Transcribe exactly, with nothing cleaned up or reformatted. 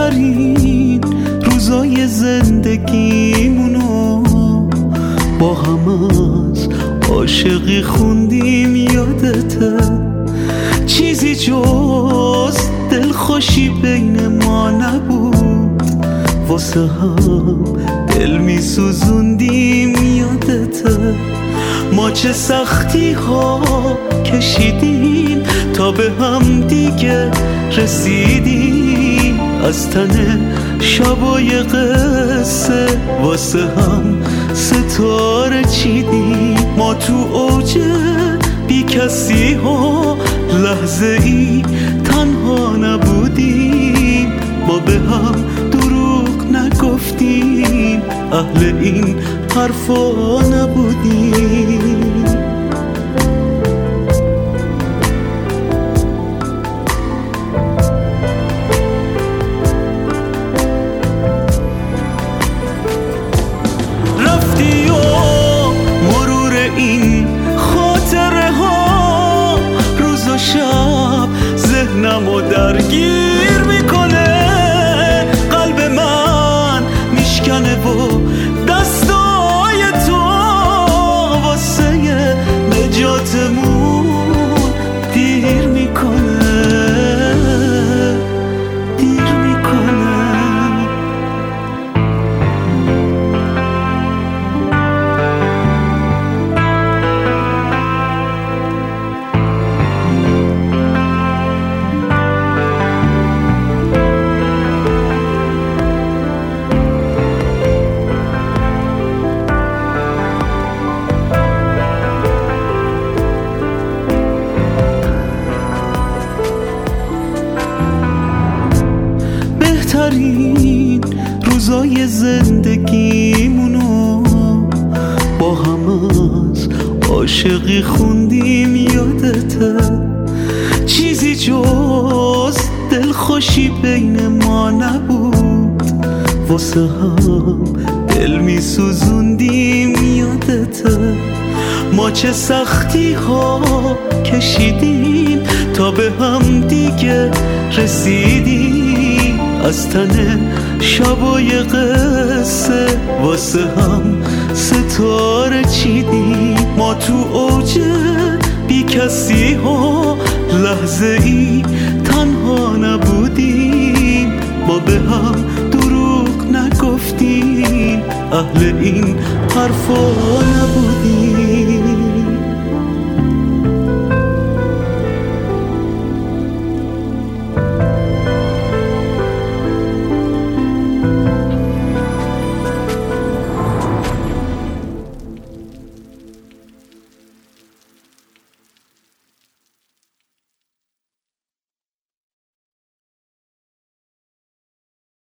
بهترین روزای زندگیمونو با هم از عاشقی خوندیم، یادته؟ چیزی جز دلخوشی بین ما نبود، واسه هم دل می سوزوندیم، یادته؟ ما چه سختی ها کشیدیم تا به هم دیگه رسیدیم، از تن شبای قصه واسه هم ستاره چیدیم. ما تو اوج بی کسی ها لحظه ای تنها نبودیم، ما به هم دروغ نگفتیم، اهل این حرفا نبودیم. رفتی و مرور این خاطره ها روز و شب ذهنمو درگیر میکنه، قلب من میشکنه و دستای تو واسه نجاتمون دیر میکنه، دیر میکنه. بهترین روزای زندگیمونو با هم از عاشقی خوندیم، یادته؟ چیزی جز دلخوشی بین ما نبود، واسه هم دل می سوزوندیم، یادته؟ ما چه سختی ها کشیدیم تا به هم دیگه رسیدیم، از تن شبای قصه واسه هم ستاره چیدیم. ما تو اوج بی کسی ها لحظه ای تنها نبودیم، ما به هم دروغ نگفتیم، اهل این حرفا نبودیم.